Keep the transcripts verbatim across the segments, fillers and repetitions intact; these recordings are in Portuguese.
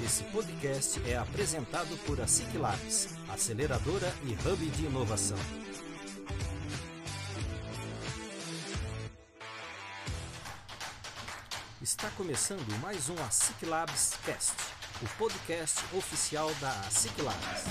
Esse podcast é apresentado por a SIC Labs, aceleradora e hub de inovação. Está começando mais um A SIC Labs Cast, o podcast oficial da SIC Labs.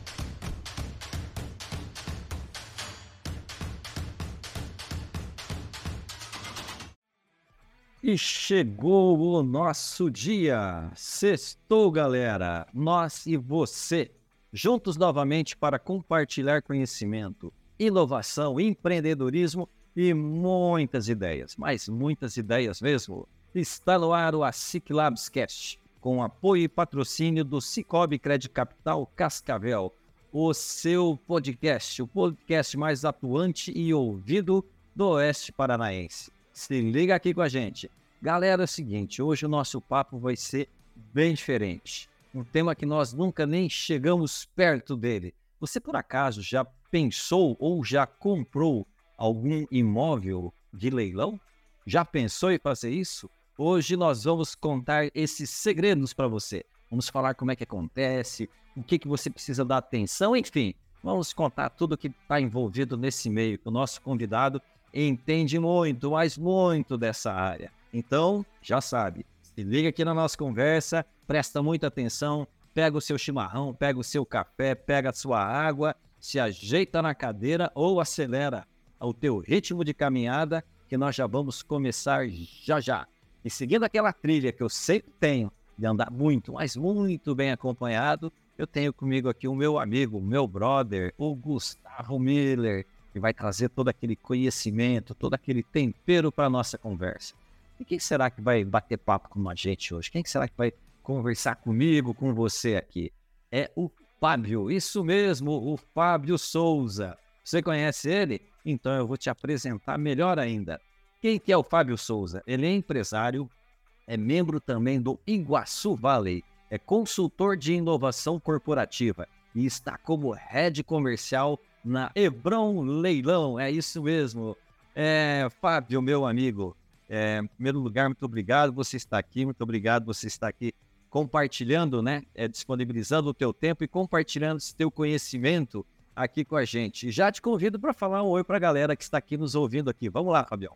E chegou o nosso dia! Sextou, galera! Nós e você, juntos novamente para compartilhar conhecimento, inovação, empreendedorismo e muitas ideias, mas muitas ideias mesmo. Está no ar o A SIC Labs Cast, com apoio e patrocínio do Sicoob Crédito Capital Cascavel, o seu podcast, o podcast mais atuante e ouvido do Oeste Paranaense. Se liga aqui com a gente. Galera, é o seguinte, hoje o nosso papo vai ser bem diferente. Um tema que nós nunca nem chegamos perto dele. Você, por acaso, já pensou ou já comprou algum imóvel de leilão? Já pensou em fazer isso? Hoje nós vamos contar esses segredos para você. Vamos falar como é que acontece, o que, que você precisa dar atenção, enfim. Vamos contar tudo que está envolvido nesse meio. O nosso convidado entende muito, mas muito dessa área. Então, já sabe, se liga aqui na nossa conversa, presta muita atenção, pega o seu chimarrão, pega o seu café, pega a sua água, se ajeita na cadeira ou acelera o teu ritmo de caminhada, que nós já vamos começar já já. E seguindo aquela trilha que eu sempre tenho, de andar muito, mas muito bem acompanhado, eu tenho comigo aqui o meu amigo, o meu brother, o Gustavo Miller, que vai trazer todo aquele conhecimento, todo aquele tempero para a nossa conversa. E quem será que vai bater papo com a gente hoje? Quem será que vai conversar comigo, com você aqui? É o Fábio, isso mesmo, o Fábio Souza. Você conhece ele? Então eu vou te apresentar melhor ainda. Quem que é o Fábio Souza? Ele é empresário, é membro também do Iguaçu Valley, é consultor de inovação corporativa e está como head comercial na Hebron Leilão. É isso mesmo. É, Fábio, meu amigo, é, em primeiro lugar, muito obrigado você estar aqui, muito obrigado você estar aqui compartilhando, né, é, disponibilizando o teu tempo e compartilhando esse teu conhecimento aqui com a gente. E já te convido para falar um oi para a galera que está aqui nos ouvindo aqui. Vamos lá, Fabião.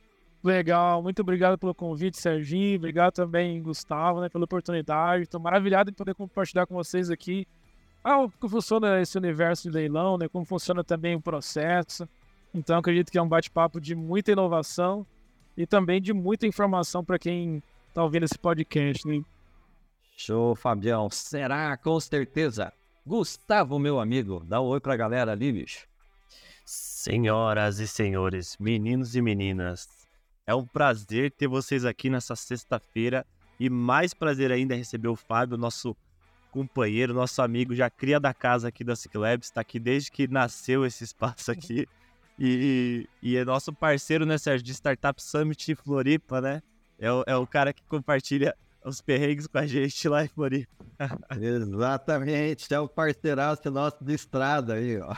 Legal, muito obrigado pelo convite, Serginho. Obrigado também, Gustavo, né, pela oportunidade. Estou maravilhado em poder compartilhar com vocês aqui ah, como funciona esse universo de leilão, né, como funciona também o processo. Então, acredito que é um bate-papo de muita inovação e também de muita informação para quem está ouvindo esse podcast, né? Show, Fabião. Será, com certeza. Gustavo, meu amigo, dá um oi para a galera ali, bicho. Senhoras e senhores, meninos e meninas, é um prazer ter vocês aqui nessa sexta-feira e mais prazer ainda é receber o Fábio, nosso companheiro, nosso amigo, já cria da casa aqui da SIC Labs, está aqui desde que nasceu esse espaço aqui e, e é nosso parceiro, né, Sérgio, de Startup Summit Floripa, né? É o, é o cara que compartilha os perrengues com a gente lá em Floripa. Exatamente, é o parceiraço nosso de estrada aí, ó.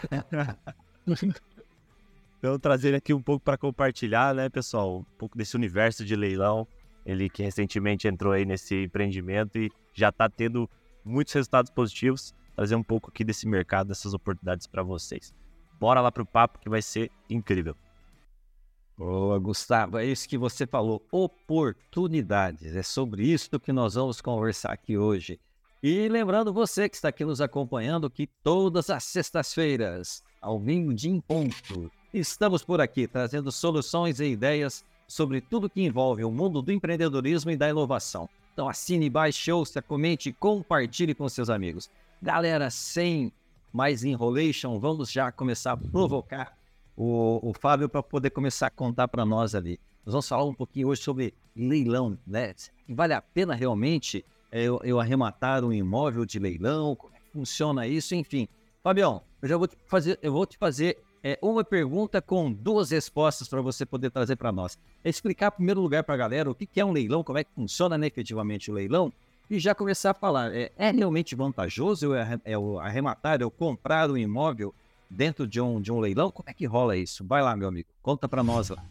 Então, trazer ele aqui um pouco para compartilhar, né, pessoal, um pouco desse universo de leilão. Ele que recentemente entrou aí nesse empreendimento e já está tendo muitos resultados positivos. Trazer um pouco aqui desse mercado, dessas oportunidades para vocês. Bora lá pro papo que vai ser incrível. Boa, Gustavo, é isso que você falou, oportunidades. É sobre isso que nós vamos conversar aqui hoje. E lembrando você que está aqui nos acompanhando que todas as sextas-feiras, ao meio-dia em ponto, estamos por aqui trazendo soluções e ideias sobre tudo que envolve o mundo do empreendedorismo e da inovação. Então assine, baixe, ouça, comente e compartilhe com seus amigos. Galera, sem mais enrolation, vamos já começar a provocar o, o Fábio para poder começar a contar para nós ali. Nós vamos falar um pouquinho hoje sobre leilão, né? Vale a pena realmente eu, eu arrematar um imóvel de leilão? Como é que funciona isso? Enfim, Fabião, eu já vou te fazer, eu vou te fazer é, uma pergunta com duas respostas para você poder trazer para nós. É explicar, em primeiro lugar, para a galera o que, que é um leilão, como é que funciona, né, efetivamente o leilão, e já começar a falar, é, é realmente vantajoso eu, é, eu arrematar, eu comprar um imóvel dentro de um, de um leilão? Como é que rola isso? Vai lá, meu amigo, conta para nós lá.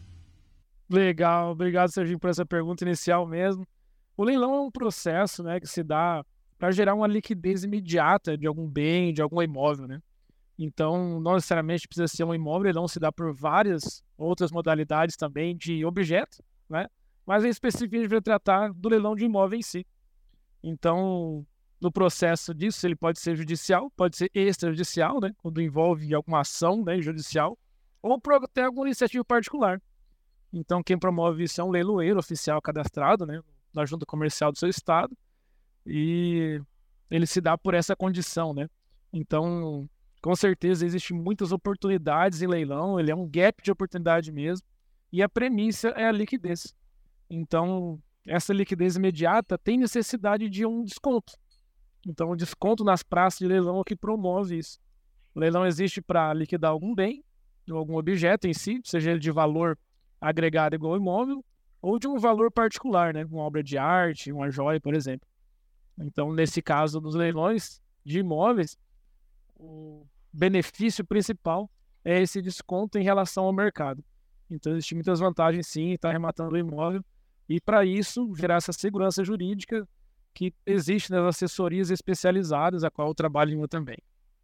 Legal, obrigado, Serginho, por essa pergunta inicial mesmo. O leilão é um processo, né, que se dá para gerar uma liquidez imediata de algum bem, de algum imóvel, né? Então, não necessariamente precisa ser um imóvel, ele não se dá por várias outras modalidades também de objeto, né? Mas em específico a gente vai tratar do leilão de imóvel em si. Então, no processo disso, ele pode ser judicial, pode ser extrajudicial, né? Quando envolve alguma ação, né, judicial, ou por até alguma iniciativa particular. Então, quem promove isso é um leiloeiro oficial cadastrado, né, na junta comercial do seu estado, e ele se dá por essa condição, né? Então, com certeza, existem muitas oportunidades em leilão, ele é um gap de oportunidade mesmo, e a premissa é a liquidez. Então, essa liquidez imediata tem necessidade de um desconto. Então, o desconto nas praças de leilão é o que promove isso. O leilão existe para liquidar algum bem, ou algum objeto em si, seja ele de valor agregado igual ao imóvel, ou de um valor particular, né? Uma obra de arte, uma joia, por exemplo. Então, nesse caso dos leilões de imóveis, o benefício principal é esse desconto em relação ao mercado. Então, existem muitas vantagens, sim, em estar arrematando o imóvel, e para isso, gerar essa segurança jurídica que existe nas assessorias especializadas, a qual eu trabalho também.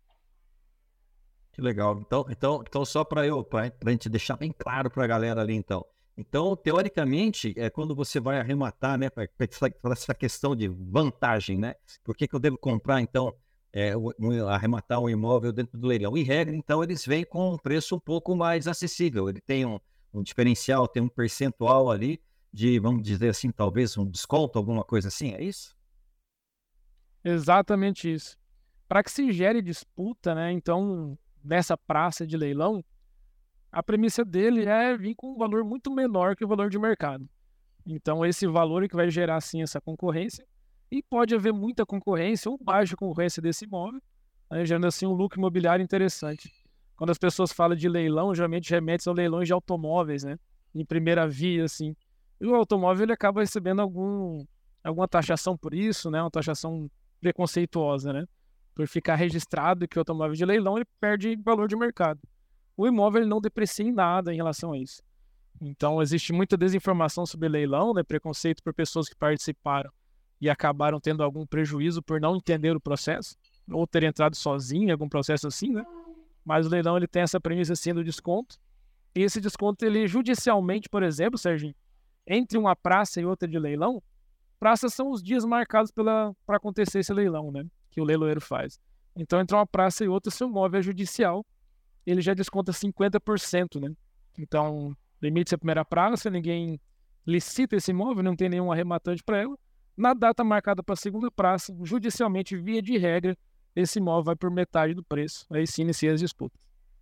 Que legal. Então, então, então só para eu, para a gente deixar bem claro para a galera ali, então. Então, teoricamente, é quando você vai arrematar, né, para essa questão de vantagem, né? Por que que eu devo comprar, então, é, um, arrematar um imóvel dentro do leilão? Em regra, então, eles vêm com um preço um pouco mais acessível. Ele tem um, um diferencial, tem um percentual ali de, vamos dizer assim, talvez um desconto, alguma coisa assim, é isso? Exatamente isso. Para que se gere disputa, né, então, nessa praça de leilão, a premissa dele é vir com um valor muito menor que o valor de mercado. Então, esse valor é que vai gerar, sim, essa concorrência. E pode haver muita concorrência ou baixa concorrência desse imóvel, né, gerando, assim, um lucro imobiliário interessante. Quando as pessoas falam de leilão, geralmente remete-se ao leilões de automóveis, né? Em primeira via, assim. E o automóvel, ele acaba recebendo algum, alguma taxação por isso, né? Uma taxação preconceituosa, né? Por ficar registrado que o automóvel de leilão, ele perde valor de mercado. O imóvel ele não deprecia em nada em relação a isso. Então, existe muita desinformação sobre leilão, né? Preconceito por pessoas que participaram e acabaram tendo algum prejuízo por não entender o processo, ou ter entrado sozinho em algum processo assim, né? Mas o leilão ele tem essa premissa assim do desconto. E esse desconto, ele judicialmente, por exemplo, Serginho, entre uma praça e outra de leilão, praças são os dias marcados para acontecer esse leilão, né? Que o leiloeiro faz. Então, entre uma praça e outra, se o imóvel é judicial, ele já desconta cinquenta por cento, né? Então, limite-se a primeira praça, ninguém licita esse imóvel, não tem nenhum arrematante para ela. Na data marcada para a segunda praça, judicialmente, via de regra, esse imóvel vai por metade do preço. Aí sim inicia as disputas.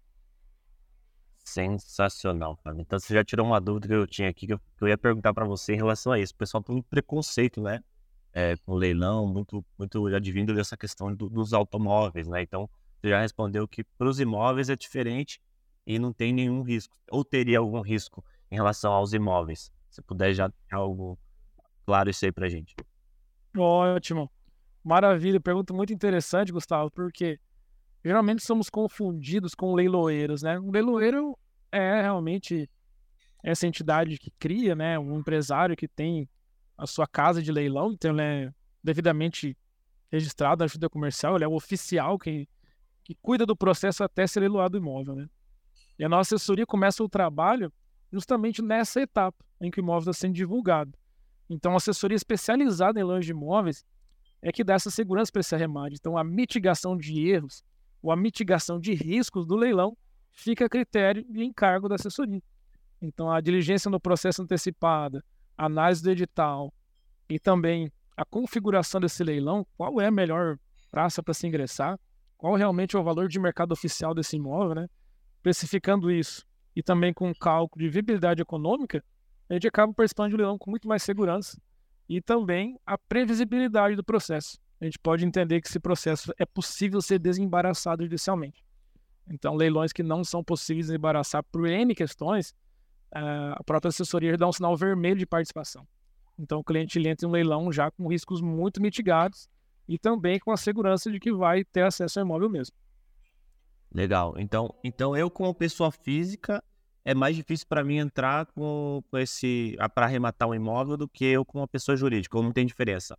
Sensacional, Fábio. Então você já tirou uma dúvida que eu tinha aqui, que eu, que eu ia perguntar para você em relação a isso. O pessoal tem muito preconceito, né? É, com leilão, muito, muito advindo dessa questão do, dos automóveis, né? Então, você já respondeu que para os imóveis é diferente e não tem nenhum risco. Ou teria algum risco em relação aos imóveis? Se puder já ter algo claro isso aí pra gente. Ótimo. Maravilha. Pergunta muito interessante, Gustavo, porque geralmente somos confundidos com leiloeiros, né? Um leiloeiro é realmente essa entidade que cria, né? Um empresário que tem a sua casa de leilão, então ele é devidamente registrado na junta comercial, ele é o oficial que, que cuida do processo até ser leiloado o imóvel, né? E a nossa assessoria começa o trabalho justamente nessa etapa em que o imóvel está sendo divulgado. Então, a assessoria especializada em leilões de imóveis é que dá essa segurança para esse arremate. Então, a mitigação de erros ou a mitigação de riscos do leilão fica a critério e encargo da assessoria. Então, a diligência no processo antecipada, a análise do edital e também a configuração desse leilão, qual é a melhor praça para se ingressar, qual realmente é o valor de mercado oficial desse imóvel, né? Especificando isso e também com o cálculo de viabilidade econômica, a gente acaba participando de um leilão com muito mais segurança e também a previsibilidade do processo. A gente pode entender que esse processo é possível ser desembaraçado judicialmente. Então, leilões que não são possíveis de desembaraçar por N questões, a própria assessoria dá um sinal vermelho de participação. Então, o cliente ele entra em um leilão já com riscos muito mitigados e também com a segurança de que vai ter acesso ao imóvel mesmo. Legal. Então, então eu, como pessoa física, é mais difícil para mim entrar com, com esse para arrematar um imóvel do que eu como uma pessoa jurídica, ou não tem diferença?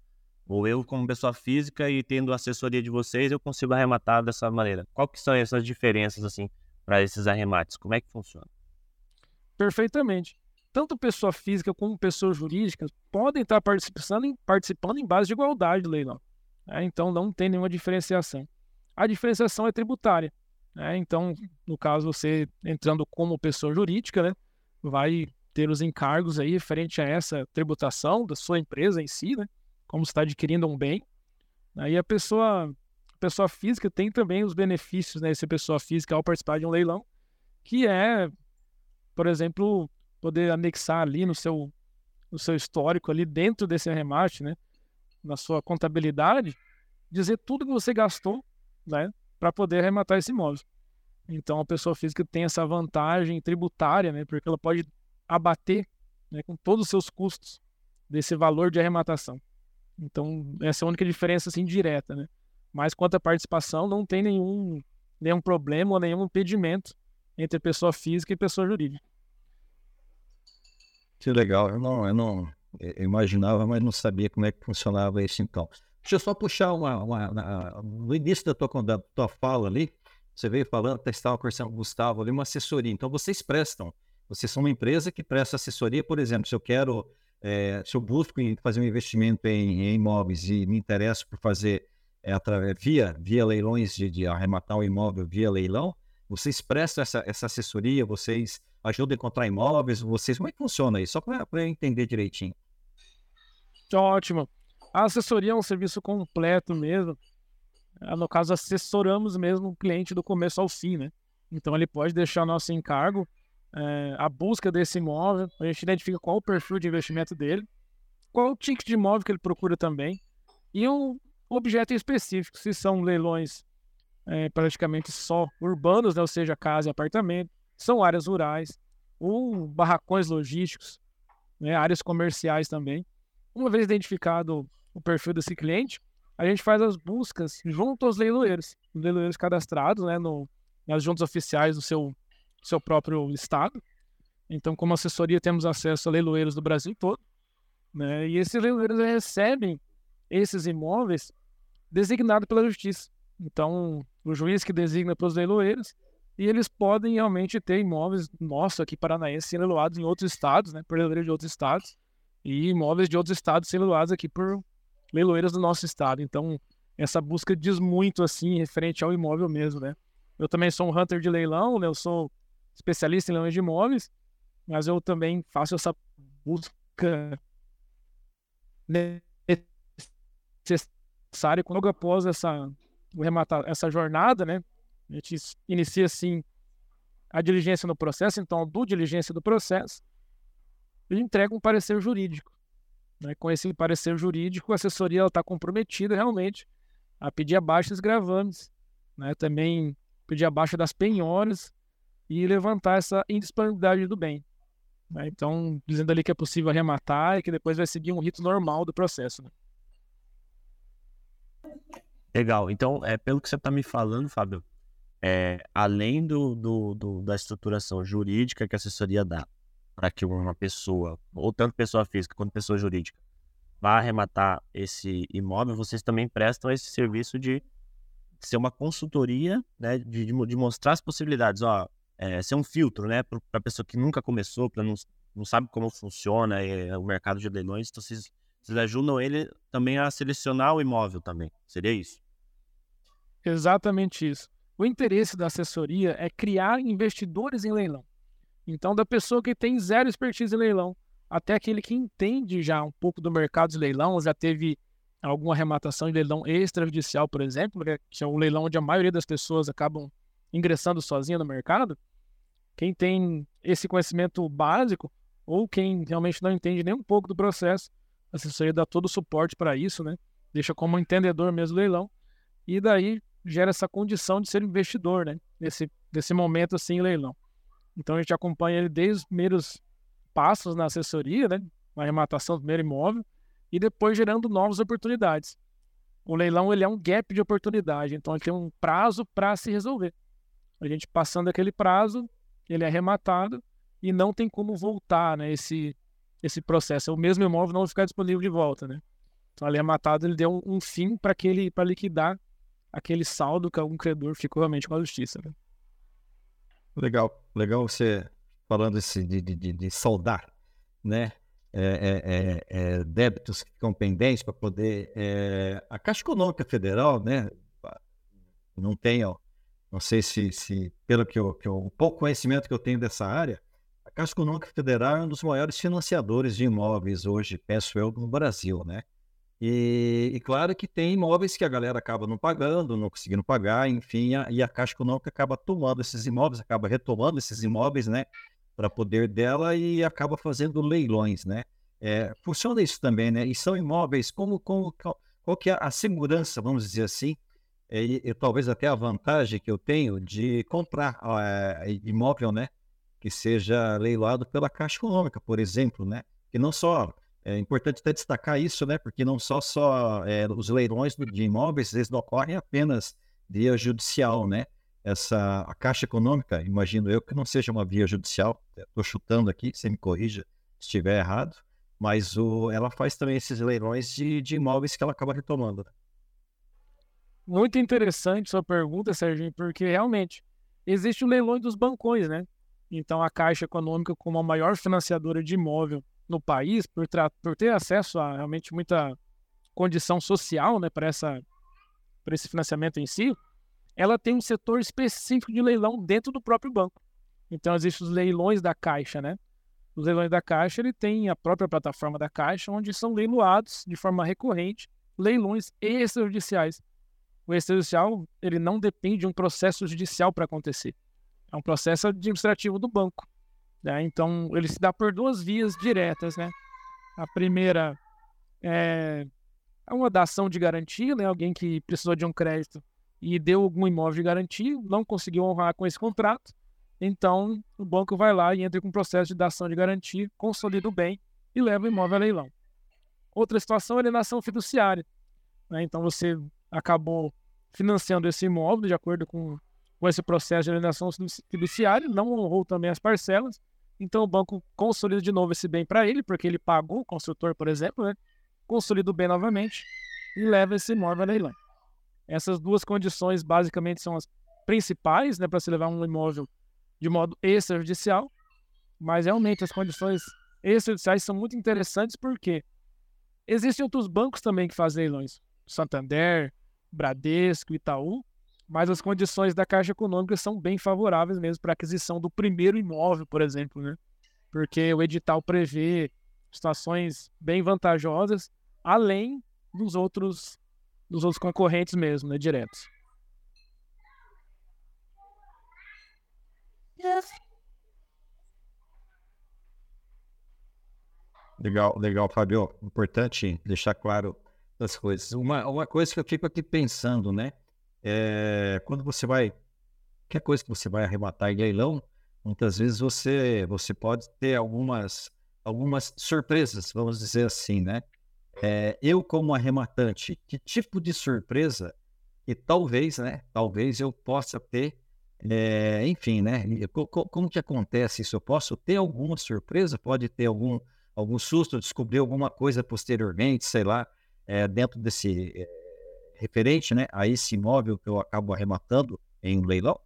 Ou eu, como pessoa física e tendo assessoria de vocês, eu consigo arrematar dessa maneira. Qual que são essas diferenças, assim, para esses arremates? Como é que funciona? Perfeitamente. Tanto pessoa física como pessoa jurídica podem estar participando em, participando em base de igualdade do leilão, né? Então, não tem nenhuma diferenciação. A diferenciação é tributária, né? Então, no caso, você entrando como pessoa jurídica, né, vai ter os encargos aí referente a essa tributação da sua empresa em si, né, como você está adquirindo um bem. Aí a pessoa, a pessoa física tem também os benefícios, né, essa pessoa física ao participar de um leilão, que é, por exemplo, poder anexar ali no seu, no seu histórico, ali dentro desse arremate, né, na sua contabilidade, dizer tudo que você gastou, né, para poder arrematar esse imóvel. Então, a pessoa física tem essa vantagem tributária, né, porque ela pode abater, né, com todos os seus custos desse valor de arrematação. Então, essa é a única diferença assim, direta, né? Mas quanto à participação, não tem nenhum, nenhum problema ou nenhum impedimento entre pessoa física e pessoa jurídica. Que legal, eu não, eu não eu imaginava, mas não sabia como é que funcionava isso então. Deixa eu só puxar uma, uma, uma no início da tua, da tua fala ali, você veio falando, até estava conversando com o Gustavo ali, uma assessoria. Então vocês prestam, vocês são uma empresa que presta assessoria, por exemplo, se eu quero, é, se eu busco fazer um investimento em, em imóveis e me interesso por fazer é, através, via, via leilões, de, de arrematar o imóvel via leilão, vocês prestam essa, essa assessoria, vocês ajudam a encontrar imóveis, vocês, como é que funciona isso? Só para eu entender direitinho. Ótimo. A assessoria é um serviço completo mesmo. No caso, assessoramos mesmo o cliente do começo ao fim, né? Então, ele pode deixar nosso encargo, é, a busca desse imóvel, a gente identifica qual o perfil de investimento dele, qual o ticket de imóvel que ele procura também, e um objeto específico, se são leilões é, praticamente só urbanos, né? Ou seja, casa e apartamento, são áreas rurais, ou barracões logísticos, né? Áreas comerciais também. Uma vez identificado o perfil desse cliente, a gente faz as buscas junto aos leiloeiros, os leiloeiros cadastrados, né, no, nas juntas oficiais do seu, seu próprio estado. Então, como assessoria, temos acesso a leiloeiros do Brasil todo, né, e esses leiloeiros recebem esses imóveis designados pela justiça. Então, o juiz que designa para os leiloeiros, e eles podem realmente ter imóveis nossos aqui paranaenses leiloados em outros estados, né, por leiloeiros de outros estados, e imóveis de outros estados sendo leiloados aqui por leiloeiros do nosso estado. Então, essa busca diz muito, assim, referente ao imóvel mesmo, né? Eu também sou um hunter de leilão, né? Eu sou especialista em leilões de imóveis, mas eu também faço essa busca necessária logo após essa, essa jornada, né? A gente inicia, assim, a diligência no processo, então, a due diligência do processo, e entrega um parecer jurídico. Né? Com esse parecer jurídico, a assessoria está comprometida realmente a pedir a baixa dos gravames, né? Também pedir a baixa das penhoras e levantar essa indisponibilidade do bem. Né? Então, dizendo ali que é possível arrematar e que depois vai seguir um rito normal do processo. Né? Legal. Então, é, pelo que você está me falando, Fábio, é, além do, do, do, da estruturação jurídica que a assessoria dá, para que uma pessoa, ou tanto pessoa física quanto pessoa jurídica, vá arrematar esse imóvel, vocês também prestam esse serviço de ser uma consultoria, né, de, de mostrar as possibilidades, ó, é, ser um filtro, né, para a pessoa que nunca começou, para não, não sabe como funciona é, o mercado de leilões, então vocês, vocês ajudam ele também a selecionar o imóvel também, seria isso? Exatamente isso. O interesse da assessoria é criar investidores em leilão. Então, da pessoa que tem zero expertise em leilão, até aquele que entende já um pouco do mercado de leilão, já teve alguma arrematação de leilão extrajudicial, por exemplo, que é o leilão onde a maioria das pessoas acabam ingressando sozinha no mercado. Quem tem esse conhecimento básico, ou quem realmente não entende nem um pouco do processo, a assessoria dá todo o suporte para isso, né? Deixa como entendedor mesmo o leilão, e daí gera essa condição de ser investidor, né? Nesse, nesse momento assim em leilão. Então, a gente acompanha ele desde os primeiros passos na assessoria, né? Na arrematação do primeiro imóvel, e depois gerando novas oportunidades. O leilão ele é um gap de oportunidade, então ele tem um prazo para se resolver. A gente passando aquele prazo, ele é arrematado e não tem como voltar, né? Esse, esse processo. O mesmo imóvel não vai ficar disponível de volta, né? Então, ali arrematado, ele deu um, um fim para aquele, para liquidar aquele saldo que algum credor ficou realmente com a justiça. Né? Legal, legal você falando esse de, de, de, de saldar, né? É, é, é, é, débitos que ficam pendentes para poder... É, a Caixa Econômica Federal, né? Não tenho, não sei se, se pelo que eu, que eu, o pouco conhecimento que eu tenho dessa área, a Caixa Econômica Federal é um dos maiores financiadores de imóveis hoje, penso eu, no Brasil, né? E, e claro que tem imóveis que a galera acaba não pagando, não conseguindo pagar, enfim, a, e a Caixa Econômica acaba tomando esses imóveis, acaba retomando esses imóveis, né? Para poder dela e acaba fazendo leilões, né? É, funciona isso também, né? E são imóveis, como, como qual, qual que é a segurança, vamos dizer assim, é, e, e talvez até a vantagem que eu tenho de comprar é, imóvel, né? Que seja leiloado pela Caixa Econômica, por exemplo, né? Que não só, é importante até destacar isso, né? Porque não só, só é, os leilões de imóveis, eles não ocorrem apenas via judicial, né? Essa, a Caixa Econômica, imagino eu, que não seja uma via judicial, estou chutando aqui, você me corrija se estiver errado, mas o, ela faz também esses leilões de, de imóveis que ela acaba retomando. Né? Muito interessante sua pergunta, Serginho, porque realmente existe o leilão dos bancões, né? Então a Caixa Econômica, como a maior financiadora de imóvel no país, por, por ter acesso a realmente muita condição social, né, para essa, para esse financiamento em si, ela tem um setor específico de leilão dentro do próprio banco. Então, existem os leilões da Caixa, né? Os leilões da Caixa, ele tem a própria plataforma da Caixa, onde são leiloados de forma recorrente leilões extrajudiciais. O extrajudicial, ele não depende de um processo judicial para acontecer. É um processo administrativo do banco. Né? Então, ele se dá por duas vias diretas, né? A primeira é uma dação de garantia, né? Alguém que precisou de um crédito e deu algum imóvel de garantia, não conseguiu honrar com esse contrato, então o banco vai lá e entra com um processo de dação de garantia, consolida o bem e leva o imóvel a leilão. Outra situação é alienação fiduciária. Né? Então você acabou financiando esse imóvel de acordo com, com esse processo de alienação fiduciária, não honrou também as parcelas, então o banco consolida de novo esse bem para ele, porque ele pagou o construtor, por exemplo, né? Consolida o bem novamente e leva esse imóvel a leilão. Essas duas condições basicamente são as principais, né, para se levar um imóvel de modo extrajudicial, mas realmente as condições extrajudiciais são muito interessantes porque existem outros bancos também que fazem leilões, Santander, Bradesco, Itaú, mas as condições da Caixa Econômica são bem favoráveis mesmo para a aquisição do primeiro imóvel, por exemplo, né? Porque o edital prevê situações bem vantajosas, além dos outros dos outros concorrentes mesmo, né, diretos. Legal, legal, Fábio. Importante deixar claro as coisas. Uma, uma coisa que eu fico aqui pensando, né? É, quando você vai, qualquer coisa que você vai arrematar em leilão, muitas vezes você, você pode ter algumas, algumas surpresas, vamos dizer assim, né? É, eu, como arrematante, que tipo de surpresa que talvez, né? Talvez eu possa ter, é, enfim, né? Co- co- Como que acontece isso? Eu posso ter alguma surpresa? Pode ter algum, algum susto, descobrir alguma coisa posteriormente, sei lá, é, dentro desse é, referente, né? A esse imóvel que eu acabo arrematando em um leilão?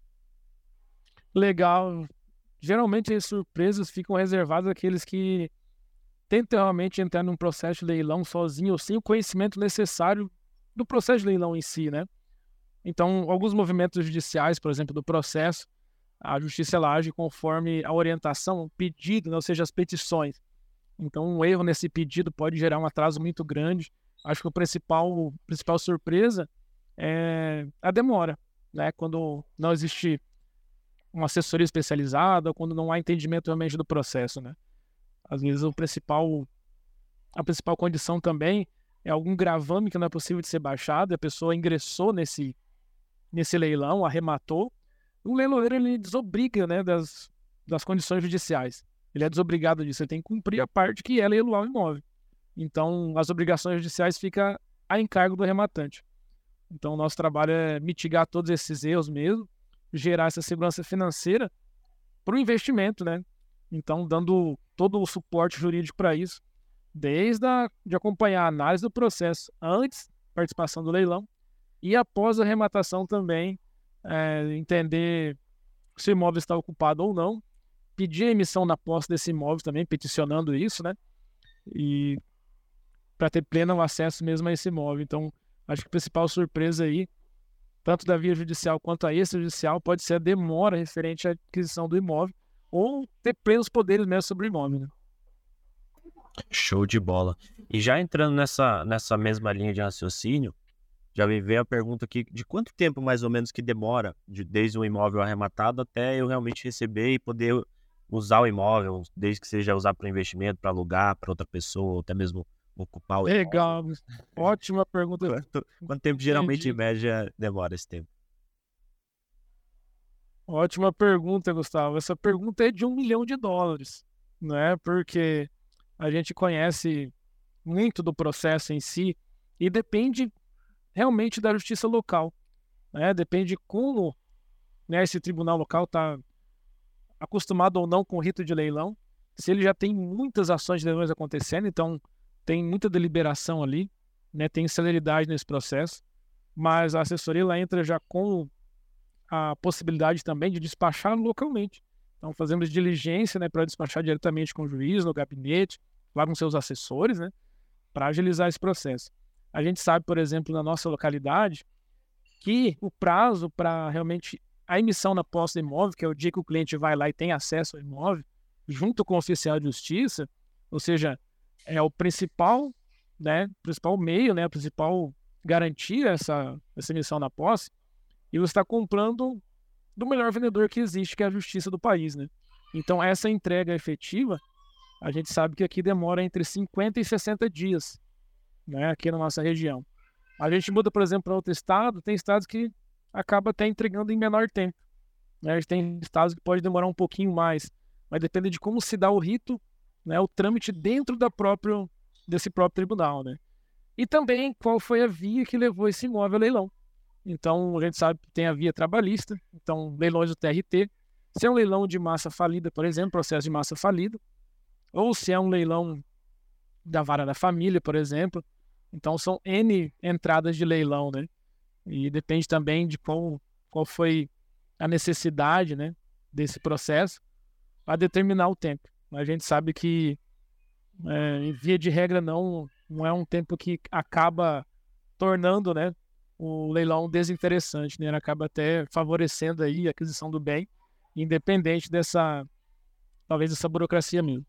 Legal. Geralmente as surpresas ficam reservadas àqueles que tentam realmente entrar num processo de leilão sozinho ou sem o conhecimento necessário do processo de leilão em si, né? Então, alguns movimentos judiciais, por exemplo, do processo, a justiça ela age conforme a orientação, o pedido, né? Ou seja, as petições. Então, um erro nesse pedido pode gerar um atraso muito grande. Acho que o principal, principal surpresa é a demora, né? Quando não existe uma assessoria especializada ou quando não há entendimento realmente do processo, né? Às vezes o principal, a principal condição também é algum gravame que não é possível de ser baixado, a pessoa ingressou nesse, nesse leilão, arrematou, o leiloeiro ele desobriga, né, das, das condições judiciais. Ele é desobrigado disso, ele tem que cumprir a parte que é leiloar o imóvel. Então, as obrigações judiciais ficam a encargo do arrematante. Então, o nosso trabalho é mitigar todos esses erros mesmo, gerar essa segurança financeira para o investimento, né? Então, dando todo o suporte jurídico para isso, desde a, de acompanhar a análise do processo antes da participação do leilão e após a arrematação também, é, entender se o imóvel está ocupado ou não, pedir a emissão na posse desse imóvel também, peticionando isso, né? E para ter pleno acesso mesmo a esse imóvel. Então, acho que a principal surpresa aí, tanto da via judicial quanto a extrajudicial, pode ser a demora referente à aquisição do imóvel ou ter plenos poderes mesmo sobre o imóvel, né? Show de bola. E já entrando nessa, nessa mesma linha de raciocínio, já me veio a pergunta aqui, de quanto tempo mais ou menos que demora de, desde o imóvel arrematado até eu realmente receber e poder usar o imóvel, desde que seja usar para investimento, para alugar, para outra pessoa, ou até mesmo ocupar o Legal, imóvel. ótima pergunta. Quanto, quanto tempo geralmente Entendi. em média demora esse tempo? Ótima pergunta, Gustavo. Essa pergunta é de um milhão de dólares, né? Porque a gente conhece muito do processo em si e depende realmente da justiça local, né? Depende de como, né, esse tribunal local está acostumado ou não com o rito de leilão, se ele já tem muitas ações de leilões acontecendo, então tem muita deliberação ali, né? Tem celeridade nesse processo, mas a assessoria ela entra já com a possibilidade também de despachar localmente. Então fazemos diligência, né, para despachar diretamente com o juiz, no gabinete, lá com seus assessores, né, para agilizar esse processo. A gente sabe, por exemplo, na nossa localidade, que o prazo para realmente a emissão na posse do imóvel, que é o dia que o cliente vai lá e tem acesso ao imóvel, junto com o oficial de justiça, ou seja, é o principal, né, principal meio, né, a principal garantia essa, essa emissão na posse, e você está comprando do melhor vendedor que existe, que é a justiça do país, né? Então, essa entrega efetiva, a gente sabe que aqui demora entre cinquenta e sessenta dias, né, aqui na nossa região. A gente muda, por exemplo, para outro estado, tem estados que acaba até entregando em menor tempo, né? A gente tem estados que pode demorar um pouquinho mais, mas depende de como se dá o rito, né, o trâmite dentro da próprio, desse próprio tribunal, né? E também qual foi a via que levou esse imóvel a leilão. Então, a gente sabe que tem a via trabalhista, então leilões do T R T. Se é um leilão de massa falida, por exemplo, processo de massa falida, ou se é um leilão da vara da família, por exemplo. Então, são N entradas de leilão, né? E depende também de qual, qual foi a necessidade, né, desse processo para determinar o tempo. A gente sabe que, é, em via de regra, não, não é um tempo que acaba tornando, né, o leilão desinteressante, né? Ele acaba até favorecendo aí a aquisição do bem, independente dessa, talvez, dessa burocracia mesmo.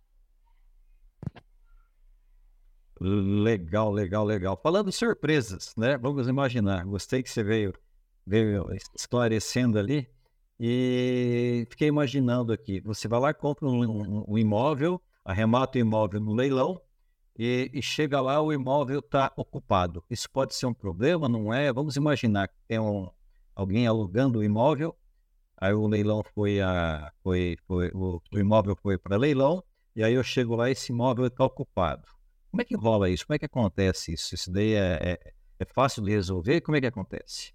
Legal, legal, legal. Falando em surpresas, né? Vamos imaginar. Gostei que você veio, veio esclarecendo ali e fiquei imaginando aqui. Você vai lá, compra um, um, um imóvel, arremata o imóvel no leilão e, e chega lá, o imóvel está ocupado. Isso pode ser um problema, não é? Vamos imaginar que tem um, alguém alugando o imóvel, aí o leilão foi a, foi, foi o, o imóvel foi para leilão e aí eu chego lá e esse imóvel está ocupado. Como é que rola isso? Como é que acontece isso? Isso daí é, é, é fácil de resolver? Como é que acontece?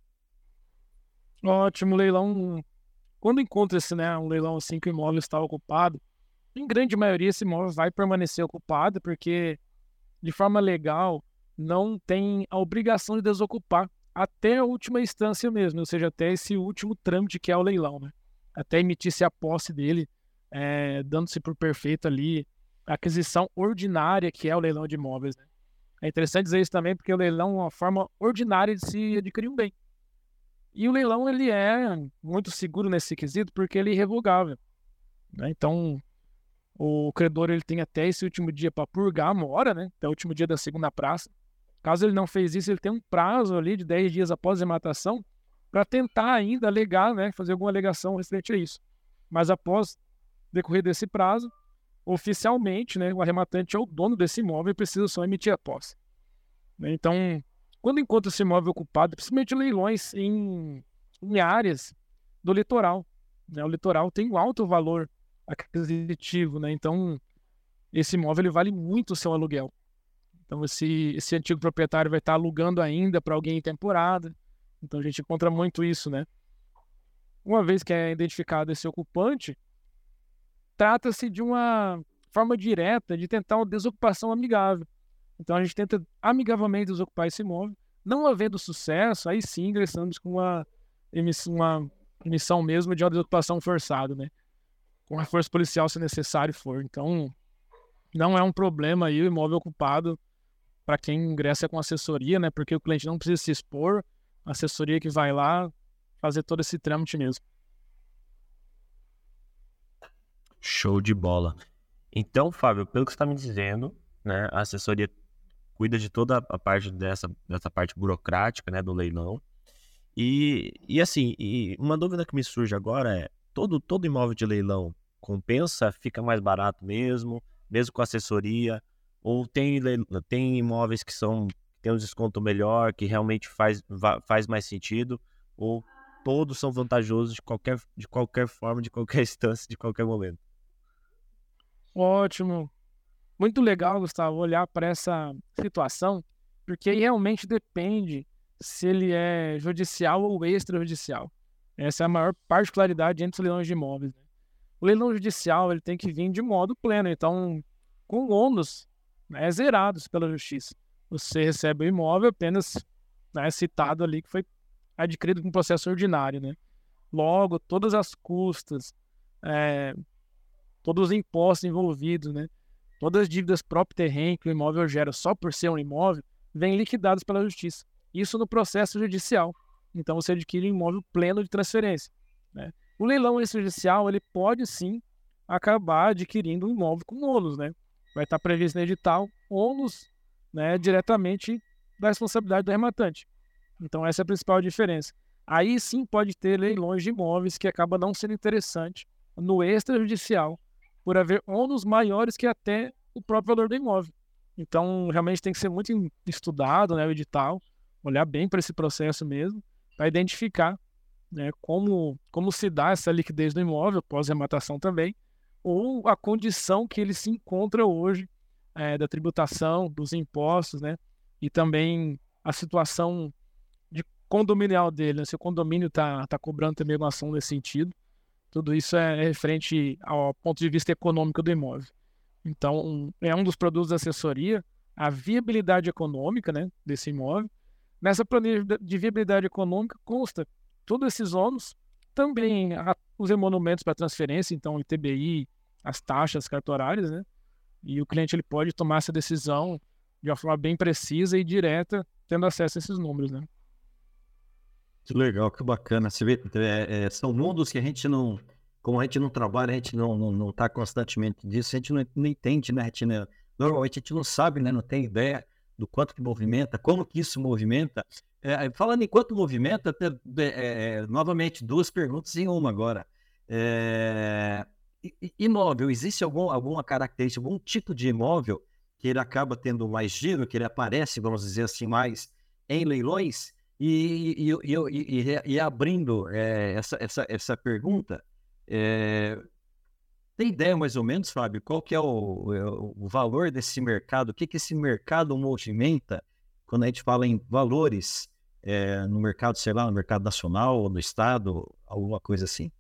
Ótimo, leilão. Quando encontra-se, né, um leilão assim que o imóvel está ocupado, em grande maioria esse imóvel vai permanecer ocupado, porque de forma legal não tem a obrigação de desocupar até a última instância mesmo, ou seja, até esse último trâmite que é o leilão, né? Até emitir-se a posse dele, é, dando-se por perfeito ali a aquisição ordinária que é o leilão de imóveis, né? É interessante dizer isso também, porque o leilão é uma forma ordinária de se adquirir um bem. E o leilão ele é muito seguro nesse quesito porque ele é irrevogável, né? Então, o credor ele tem até esse último dia para purgar a mora, né? Até o último dia da segunda praça. Caso ele não fez isso, ele tem um prazo ali de dez dias após a arrematação para tentar ainda alegar, né? Fazer alguma alegação referente a isso. Mas após decorrer desse prazo, oficialmente, né, o arrematante é o dono desse imóvel e precisa só emitir a posse. Então, quando encontra esse imóvel ocupado, principalmente leilões em, em áreas do litoral, né, o litoral tem um alto valor aquisitivo, né, então esse imóvel ele vale muito o seu aluguel. Então esse, esse antigo proprietário vai estar alugando ainda para alguém em temporada, então a gente encontra muito isso, né. Uma vez que é identificado esse ocupante, trata-se de uma forma direta de tentar uma desocupação amigável. Então a gente tenta amigavelmente desocupar esse imóvel. Não havendo sucesso, aí sim ingressamos com uma emissão, uma emissão mesmo de uma desocupação forçada, né? Com a força policial se necessário for. Então não é um problema aí o imóvel ocupado para quem ingressa com assessoria, né? Porque o cliente não precisa se expor, a assessoria que vai lá fazer todo esse trâmite mesmo. Show de bola. Então, Fábio, pelo que você está me dizendo, né, a assessoria cuida de toda a parte dessa, dessa parte burocrática, né, do leilão. E, e assim, e uma dúvida que me surge agora é, todo, todo imóvel de leilão compensa, fica mais barato mesmo, mesmo com assessoria, ou tem, tem imóveis que são, tem um desconto melhor, que realmente faz, faz mais sentido, ou todos são vantajosos de qualquer, de qualquer forma, de qualquer instância, de qualquer momento? Ótimo. Muito legal, Gustavo, olhar para essa situação, porque aí realmente depende se ele é judicial ou extrajudicial. Essa é a maior particularidade entre os leilões de imóveis, né? O leilão judicial ele tem que vir de modo pleno, então com ônus, né, zerados pela justiça. Você recebe o imóvel apenas, né, citado ali que foi adquirido com processo ordinário, né? Logo, todas as custas, é, todos os impostos envolvidos, né? Todas as dívidas próprio terreno que o imóvel gera só por ser um imóvel, vêm liquidadas pela justiça. Isso no processo judicial. Então você adquire um imóvel pleno de transferência, né? O leilão extrajudicial, ele pode sim acabar adquirindo um imóvel com ônus, né? Vai estar previsto no edital ônus, né, diretamente da responsabilidade do rematante. Então essa é a principal diferença. Aí sim pode ter leilões de imóveis que acaba não sendo interessante no extrajudicial, por haver ônus maiores que até o próprio valor do imóvel. Então, realmente tem que ser muito estudado, né, o edital, olhar bem para esse processo mesmo, para identificar, né, como, como se dá essa liquidez do imóvel, pós-rematação também, ou a condição que ele se encontra hoje, é, da tributação, dos impostos, né, e também a situação de condominial dele, né, se o condomínio está tá cobrando também uma ação nesse sentido. Tudo isso é referente ao ponto de vista econômico do imóvel. Então, é um dos produtos da assessoria, a viabilidade econômica, né, desse imóvel. Nessa planilha de viabilidade econômica consta todos esses ônus, também a, os emolumentos para transferência, então o I T B I, as taxas cartorárias, né? E o cliente ele pode tomar essa decisão de uma forma bem precisa e direta, tendo acesso a esses números, né? Que legal, que bacana. Você vê, é, é, são mundos que a gente não, como a gente não trabalha, a gente não não, não tá constantemente disso, a gente não, não entende, né? A gente não, normalmente a gente não sabe, né? Não tem ideia do quanto que movimenta, como que isso movimenta. É, falando em quanto movimenta, até, é, é, novamente, duas perguntas em uma agora. É, imóvel, existe algum, alguma característica, algum tipo de imóvel que ele acaba tendo mais giro, que ele aparece, vamos dizer assim, mais em leilões? E, e, e, e, e abrindo é, essa, essa, essa pergunta, é, tem ideia mais ou menos, Fábio, qual que é o, o valor desse mercado? O que, que esse mercado movimenta quando a gente fala em valores é, no mercado, sei lá, no mercado nacional ou no estado, alguma coisa assim?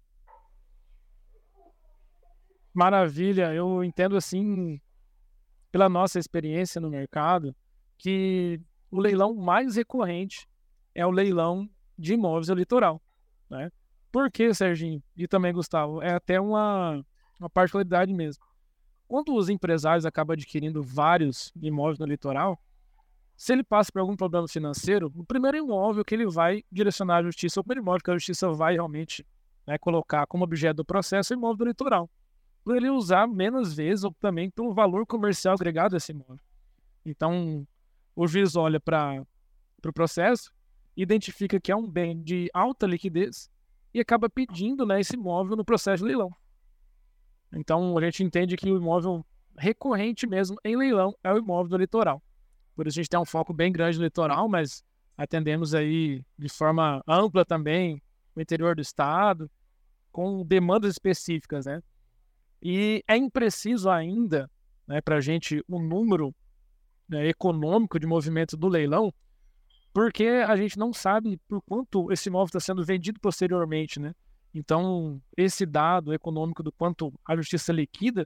Maravilha, eu entendo assim, pela nossa experiência no mercado, que o leilão mais recorrente é o leilão de imóveis no litoral, né? Por quê, Serginho? E também, Gustavo, é até uma, uma particularidade mesmo. Quando os empresários acabam adquirindo vários imóveis no litoral, se ele passa por algum problema financeiro, o primeiro imóvel que ele vai direcionar à justiça, o primeiro imóvel que a justiça vai realmente, né, colocar como objeto do processo é o imóvel do litoral. Por ele usar menos vezes ou também pelo valor comercial agregado a esse imóvel. Então, o juiz olha para o pro processo, identifica que é um bem de alta liquidez e acaba pedindo, né, esse imóvel no processo de leilão. Então, a gente entende que o imóvel recorrente mesmo em leilão é o imóvel do litoral. Por isso a gente tem um foco bem grande no litoral, mas atendemos aí de forma ampla também o interior do estado, com demandas específicas, né? E é impreciso ainda, né, para a gente o um número, né, econômico de movimento do leilão, porque a gente não sabe por quanto esse imóvel está sendo vendido posteriormente, né? Então, esse dado econômico do quanto a justiça liquida,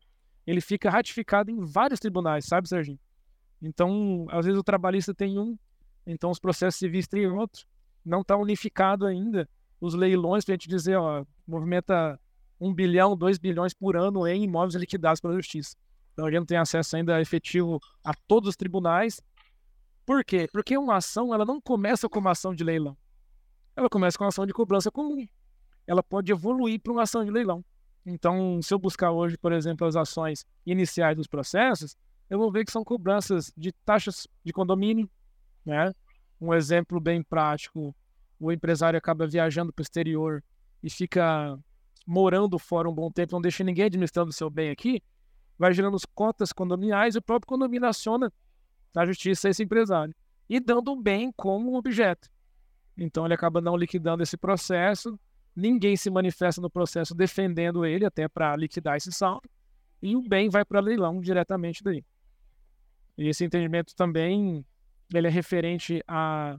ele fica ratificado em vários tribunais, sabe, Serginho? Então, às vezes o trabalhista tem um, então os processos civis têm outro, não está unificado ainda os leilões para a gente dizer, ó, movimenta um bilhão, dois bilhões por ano em imóveis liquidados pela justiça. Então a gente não tem acesso ainda efetivo a todos os tribunais. Por quê? Porque uma ação, ela não começa com uma ação de leilão. Ela começa com uma ação de cobrança comum. Ela pode evoluir para uma ação de leilão. Então, se eu buscar hoje, por exemplo, as ações iniciais dos processos, eu vou ver que são cobranças de taxas de condomínio, né? Um exemplo bem prático, o empresário acaba viajando para o exterior e fica morando fora um bom tempo, não deixa ninguém administrando o seu bem aqui, vai gerando as cotas condominiais e o próprio condomínio aciona na justiça esse empresário e dando o bem como um objeto. Então ele acaba não liquidando esse processo, ninguém se manifesta no processo defendendo ele até para liquidar esse saldo e o bem vai para leilão diretamente daí. E esse entendimento também ele é referente a,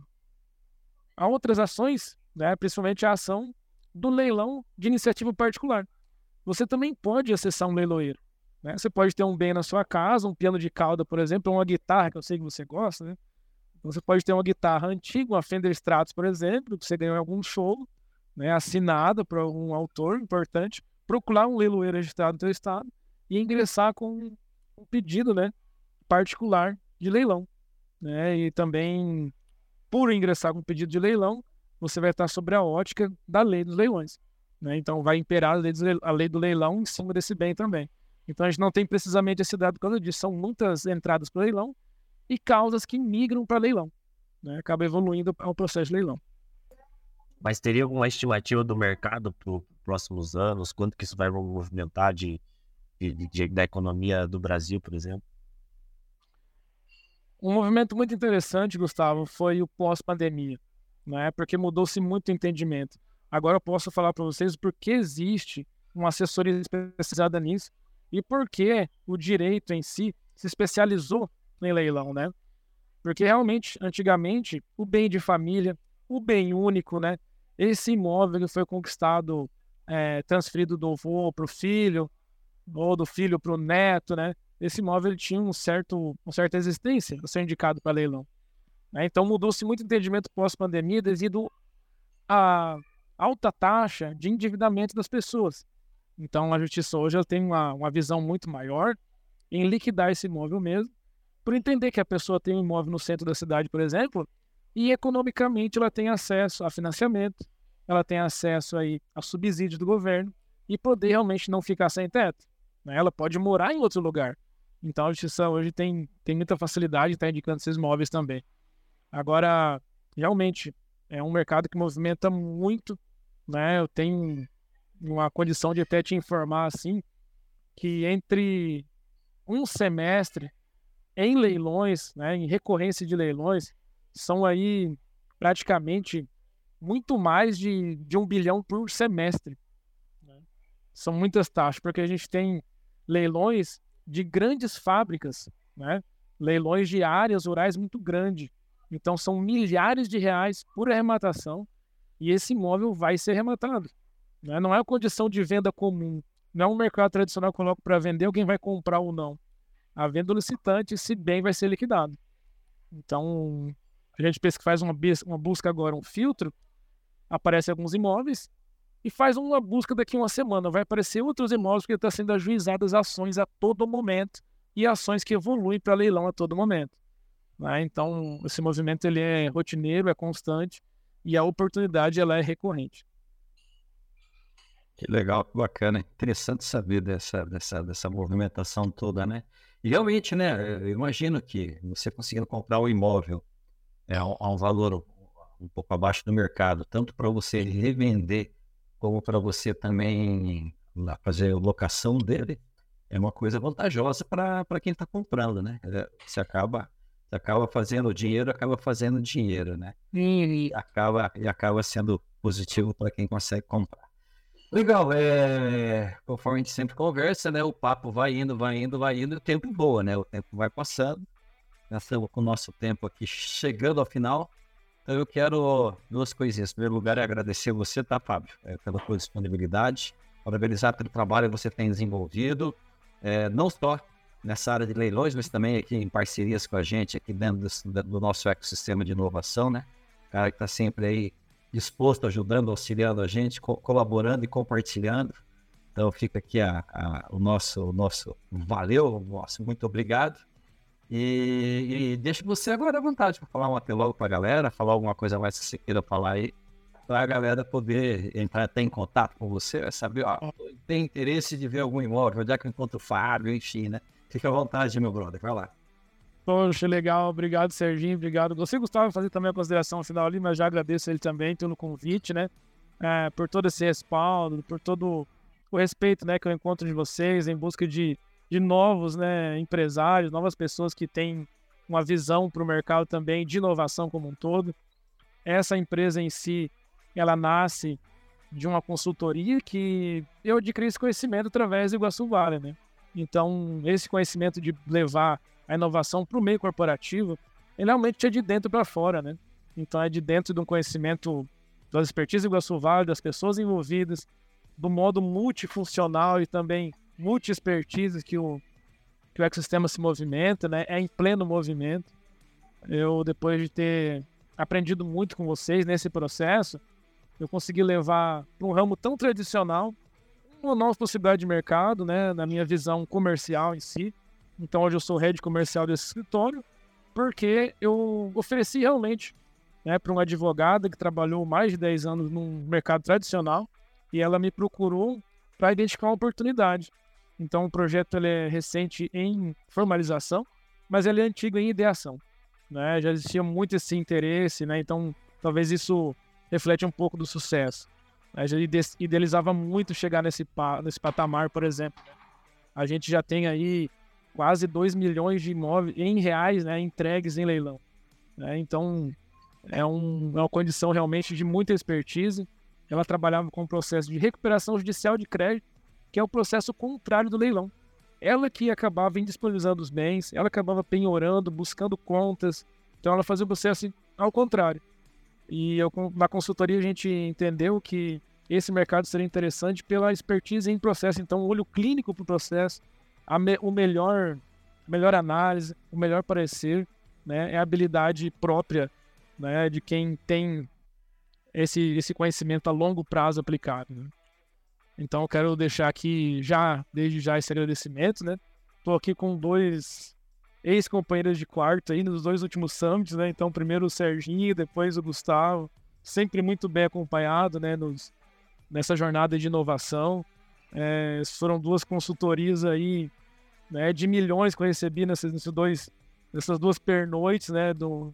a outras ações, né? Principalmente a ação do leilão de iniciativa particular. Você também pode acessar um leiloeiro, né? Você pode ter um bem na sua casa, um piano de cauda, por exemplo, ou uma guitarra, que eu sei que você gosta, né? Você pode ter uma guitarra antiga, uma Fender Stratos, por exemplo, que você ganhou em algum show, né, assinada por algum autor importante, procurar um leiloeiro registrado no seu estado e ingressar com um pedido, né, particular de leilão, né? E também, por ingressar com um pedido de leilão, você vai estar sobre a ótica da lei dos leilões, né? Então vai imperar a lei, do leilão, a lei do leilão em cima desse bem também. Então a gente não tem precisamente esse dado por causa disso. São muitas entradas para leilão e causas que migram para leilão, né? Acaba evoluindo ao processo de leilão. Mas teria alguma estimativa do mercado para os próximos anos? Quanto que isso vai movimentar de, de, de, da economia do Brasil, por exemplo? Um movimento muito interessante, Gustavo, foi o pós-pandemia, né? Porque mudou-se muito o entendimento. Agora eu posso falar para vocês por que existe uma assessoria especializada nisso e por que o direito em si se especializou em leilão, né? Porque realmente, antigamente, o bem de família, o bem único, né? Esse imóvel que foi conquistado, é, transferido do avô para o filho, ou do filho para o neto, né? Esse imóvel ele tinha um certo, uma certa existência a ser indicado para leilão, né? Então mudou-se muito o entendimento pós-pandemia devido à alta taxa de endividamento das pessoas. Então a justiça hoje ela tem uma, uma visão muito maior em liquidar esse imóvel mesmo, por entender que a pessoa tem um imóvel no centro da cidade, por exemplo, e economicamente ela tem acesso a financiamento, ela tem acesso aí a subsídio do governo e poder realmente não ficar sem teto, né? Ela pode morar em outro lugar. Então a justiça hoje tem, tem muita facilidade de estar indicando esses imóveis também. Agora, realmente, é um mercado que movimenta muito, né? Eu tenho uma condição de até te informar assim, que entre um semestre em leilões, né, em recorrência de leilões, são aí praticamente muito mais de, de um bilhão por semestre, né? São muitas taxas, porque a gente tem leilões de grandes fábricas, né? Leilões de áreas rurais muito grandes. Então são milhares de reais por arrematação e esse imóvel vai ser arrematado, né? Não é uma condição de venda comum, não é um mercado tradicional que coloca para vender, alguém vai comprar ou não. A venda do licitante, esse bem vai ser liquidado. Então, a gente pensa que faz uma, uma busca agora, um filtro, aparecem alguns imóveis e faz uma busca daqui a uma semana. Vai aparecer outros imóveis porque estão sendo ajuizadas ações a todo momento e ações que evoluem para leilão a todo momento, né? Então, esse movimento ele é rotineiro, é constante e a oportunidade ela é recorrente. Que legal, que bacana. Interessante saber dessa, dessa, dessa movimentação toda, né? E realmente, né? Eu imagino que você conseguindo comprar um imóvel é, a um valor um pouco abaixo do mercado, tanto para você revender, como para você também lá, fazer a locação dele, é uma coisa vantajosa para quem está comprando, né? Você acaba, você acaba fazendo dinheiro, acaba fazendo dinheiro, né? E acaba, e acaba sendo positivo para quem consegue comprar. Legal, é, conforme a gente sempre conversa, né? O papo vai indo, vai indo, vai indo, e o tempo voa, né? O tempo vai passando. Nós estamos com o nosso tempo aqui chegando ao final. Então eu quero duas coisinhas. Em primeiro lugar, é agradecer você, tá, Fábio, é, pela sua disponibilidade, parabenizar pelo trabalho que você tem desenvolvido. é, não só nessa área de leilões, mas também aqui em parcerias com a gente, aqui dentro do, do nosso ecossistema de inovação, né? O cara que está sempre aí disposto, ajudando, auxiliando a gente, co- colaborando e compartilhando. Então fica aqui a, a, o, nosso, o nosso valeu, nosso muito obrigado. E, e deixo você agora à vontade para falar um até logo para a galera, falar alguma coisa mais que você queira falar aí, para a galera poder entrar até em contato com você, saber, ó, tem interesse de ver algum imóvel, onde é que eu encontro o Fábio, enfim, né? Fica à vontade, meu brother, vai lá. Poxa, legal. Obrigado, Serginho. Obrigado. Você, Gustavo, fazer também a consideração final ali, mas já agradeço ele também pelo convite, né? É, por todo esse respaldo, por todo o respeito, né, que eu encontro de vocês em busca de, de novos, né, empresários, novas pessoas que têm uma visão para o mercado também de inovação como um todo. Essa empresa em si, ela nasce de uma consultoria que eu adquiri esse conhecimento através do Iguaçu Vale, né? Então, esse conhecimento de levar a inovação para o meio corporativo, ele realmente é de dentro para fora, né? Então, é de dentro de um conhecimento das expertises do Iguaçu Vale, das pessoas envolvidas, do modo multifuncional e também multi-expertise que o, que o ecossistema se movimenta, né? É em pleno movimento. Eu, depois de ter aprendido muito com vocês nesse processo, eu consegui levar para um ramo tão tradicional uma nova possibilidade de mercado, né, na minha visão comercial em si. Então, hoje eu sou head comercial desse escritório, porque eu ofereci realmente, né, para uma advogada que trabalhou mais de dez anos no mercado tradicional, e ela me procurou para identificar uma oportunidade. Então, o projeto ele é recente em formalização, mas ele é antigo em ideação, né? Já existia muito esse interesse, né? Então, talvez isso reflete um pouco do sucesso. A gente idealizava muito chegar nesse, pa- nesse patamar, por exemplo. A gente já tem aí quase dois milhões de imóveis em reais, né, entregues em leilão, né? Então, é, um, é uma condição realmente de muita expertise. Ela trabalhava com o processo de recuperação judicial de crédito, que é o processo contrário do leilão. Ela que acabava indisponibilizando os bens, ela acabava penhorando, buscando contas. Então, ela fazia o processo ao contrário. E eu, na consultoria a gente entendeu que esse mercado seria interessante pela expertise em processo. Então, o olho clínico para o processo, a me, o melhor, melhor análise, o melhor parecer, né, é a habilidade própria, né, de quem tem esse, esse conhecimento a longo prazo aplicado, né? Então, eu quero deixar aqui já, desde já, esse agradecimento, né? Estou aqui com dois ex-companheiros de quarto aí nos dois últimos summits, né? Então, primeiro o Serginho, depois o Gustavo, sempre muito bem acompanhado, né? Nos, nessa jornada de inovação. É, foram duas consultorias aí, né, de milhões que eu recebi nessas, nesses dois, nessas duas pernoites, né? Do,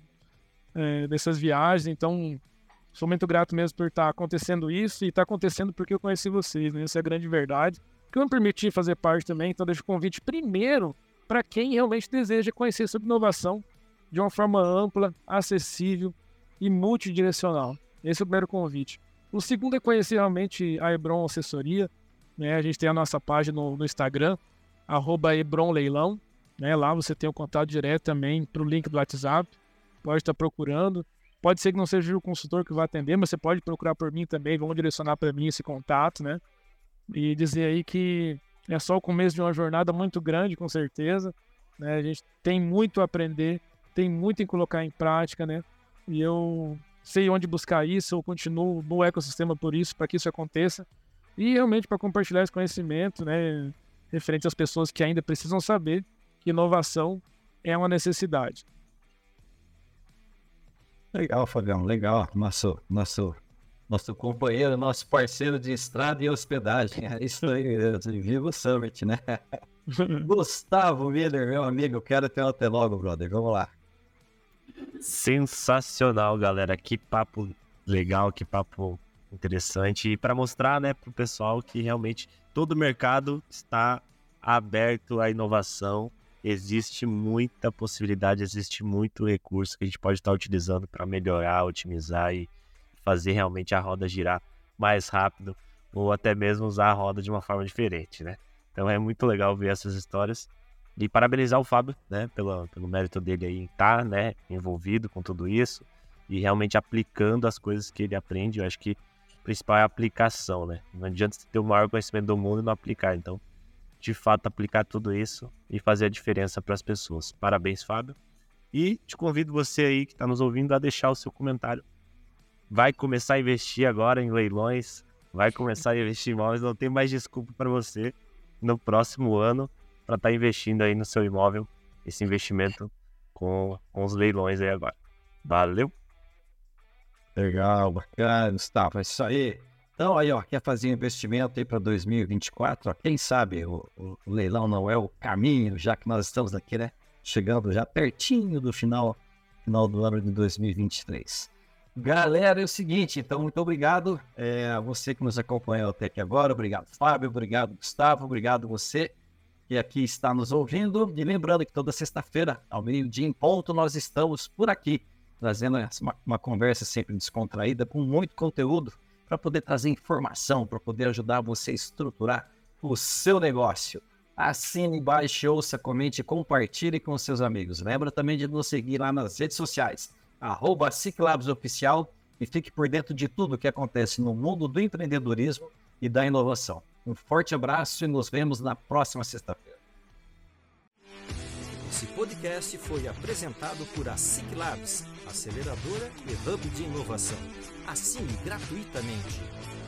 é, dessas viagens. Então, sou muito grato mesmo por estar acontecendo isso, e está acontecendo porque eu conheci vocês, né? Essa é a grande verdade. Que eu me permiti fazer parte também, então deixo o convite primeiro para quem realmente deseja conhecer sobre inovação de uma forma ampla, acessível e multidirecional. Esse é o primeiro convite. O segundo é conhecer realmente a Hebron Assessoria, né? A gente tem a nossa página no, no Instagram, arroba Hebron Leilão, né? Lá você tem o contato direto também para o link do WhatsApp, pode estar procurando. Pode ser que não seja o consultor que vai atender, mas você pode procurar por mim também, vamos direcionar para mim esse contato, né? E dizer aí que é só o começo de uma jornada muito grande, com certeza, né? A gente tem muito a aprender, tem muito em colocar em prática, né? E eu sei onde buscar isso, eu continuo no ecossistema por isso, para que isso aconteça. E realmente para compartilhar esse conhecimento, né? Referente às pessoas que ainda precisam saber que inovação é uma necessidade. Legal, Fabião, legal. Nosso, nosso, nosso companheiro, nosso parceiro de estrada e hospedagem. É isso aí, viva o Summit, né? Gustavo Miller, meu amigo, eu quero ter até logo, brother. Vamos lá. Sensacional, galera. Que papo legal, que papo interessante. E para mostrar, né, pro pessoal que realmente todo o mercado está aberto à inovação. Existe muita possibilidade, existe muito recurso que a gente pode estar utilizando para melhorar, otimizar e fazer realmente a roda girar mais rápido, ou até mesmo usar a roda de uma forma diferente, né? Então é muito legal ver essas histórias. E parabenizar o Fábio, né, pelo, pelo mérito dele aí em estar, né, envolvido com tudo isso e realmente aplicando as coisas que ele aprende. Eu acho que o principal é a aplicação, né? Não adianta você ter o maior conhecimento do mundo e não aplicar. Então, de fato aplicar tudo isso e fazer a diferença para as pessoas. Parabéns, Fábio. E te convido você aí que está nos ouvindo a deixar o seu comentário. Vai começar a investir agora em leilões, vai começar a investir em imóveis, não tem mais desculpa para você no próximo ano para estar tá investindo aí no seu imóvel, esse investimento com, com os leilões aí agora. Valeu! Legal, bacana, Gustavo, é isso aí. Então aí, ó, quer fazer um investimento aí para dois mil e vinte e quatro, ó, quem sabe o, o, o leilão não é o caminho, já que nós estamos aqui, né, chegando já pertinho do final, final do ano de dois mil e vinte e três. Galera, é o seguinte, então muito obrigado é, a você que nos acompanhou até aqui agora, obrigado Fábio, obrigado Gustavo, obrigado você que aqui está nos ouvindo, e lembrando que toda sexta-feira, ao meio-dia em ponto, nós estamos por aqui, trazendo uma, uma conversa sempre descontraída, com muito conteúdo, para poder trazer informação, para poder ajudar você a estruturar o seu negócio. Assine, baixe, ouça, comente e compartilhe com os seus amigos. Lembra também de nos seguir lá nas redes sociais, arroba Ciclabs Oficial, e fique por dentro de tudo que acontece no mundo do empreendedorismo e da inovação. Um forte abraço e nos vemos na próxima sexta-feira. Esse podcast foi apresentado por a Ciclabs, aceleradora e hub de inovação. Assine gratuitamente.